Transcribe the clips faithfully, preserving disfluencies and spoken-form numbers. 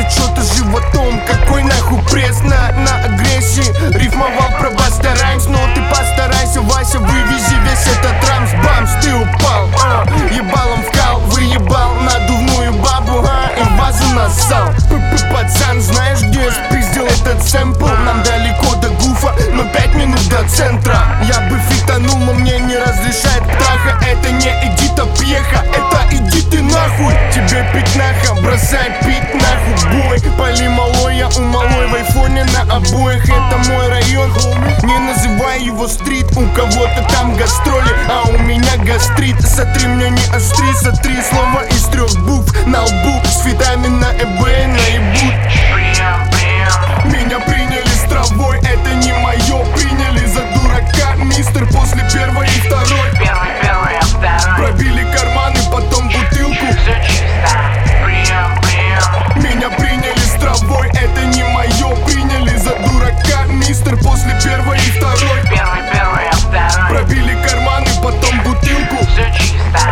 что-то животом. Какой нахуй пресс на, на агрессии. Рифмовал про Баста Раймс, но ты постарайся, Вася, вывези весь этот рамс. Бамс, ты упал, а, ебалом вкал, выебал надувную бабу, а, и в вазу нассал. П-п, пацан, знаешь, где я спиздил этот сэмпл? Нам далеко до гуфа, но пять минут до центра. Я бы фитанул, но мне не разрешает птаха. Это не Эдита Пьеха, это иди ты нахуй. Тебе пить нахуй, бросай пить нахуй. Бой, пали малой, я у малой в айфоне на обоих. Это мой район, не называй его стрит. У кого-то там гастроли, а у меня гастрит. Сотри мне не остри, сотри слова из трех букв на лбу. С фитами на эбэй наебут. Меня приняли с травой, это не мое. Приняли за дурака, мистер, после первой и второй. Первый, первый, а второй. Пробили карманы, потом бутылку. Все чисто, прием, прием. Меня приняли с травой, это не мое. Приняли за дурака, мистер, после первой и второй. Первый, первый, а второй. Пробили карманы, потом бутылку. Все чисто.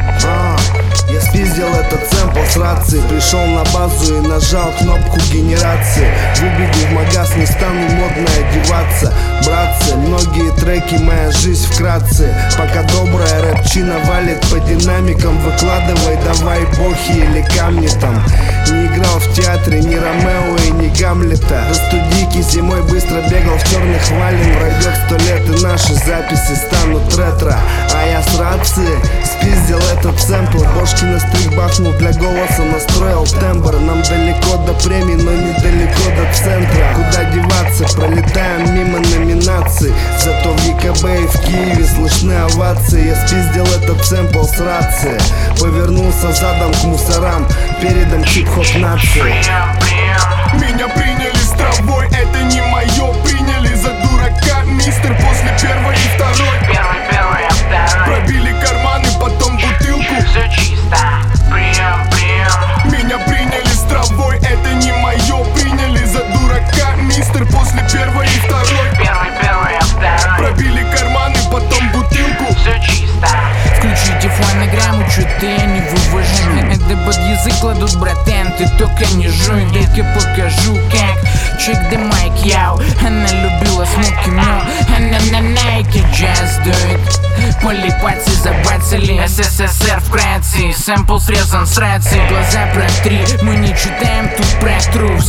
А, я спиздил этот сэмпл с рации. Пришел на базу и нажал кнопку генерации. Выбегу в магаз, не стану модно одеваться. Братцы, многие треки, моя жизнь вкратце. Пока добрая рэпчина валит по динамикам. Выкладывай давай бохи или камни там. Не играл в театре ни Ромео и ни Гамлета. До студийки зимой быстро бегал в черных вален. Пройдет сто лет и наши записи станут ретро. А я с рации спиздил этот сэмпл. Бошки на стрик бахнул, для голоса настроил тембр. Нам далеко до премии, но недалеко до центра. Куда деваться, пролетаем мимо номинаций. Зато в ЕКБ и в Киеве слышны овации. Я спиздил этот сэмпл с рации. Повернулся задом к мусорам, передом хип-хоп нации. Прием, прием. Меня приняли с травой, это не мое. Приняли за дурака, мистер, после первой и второй. Первый, первый, а второй. Пробили карманы, потом бутылку. Все чисто, прием, прием. Меня приняли с травой, это не мое. Приняли за дурака, мистер, после первой и второй. Первый, первый, а второй. Пробили карманы, потом бутылку. Все чисто. Включите фонограмму, что-то я не вывожу. Это под язык кладут, братан, ты только не жуй. Дай-ка покажу, как check the mic, яу. Она любила смоки, но она на найке just do it. Полипаться забацали, СССР вкратце. Сэмпл срезан с рации, глаза протри. Мы не читаем тут про труп.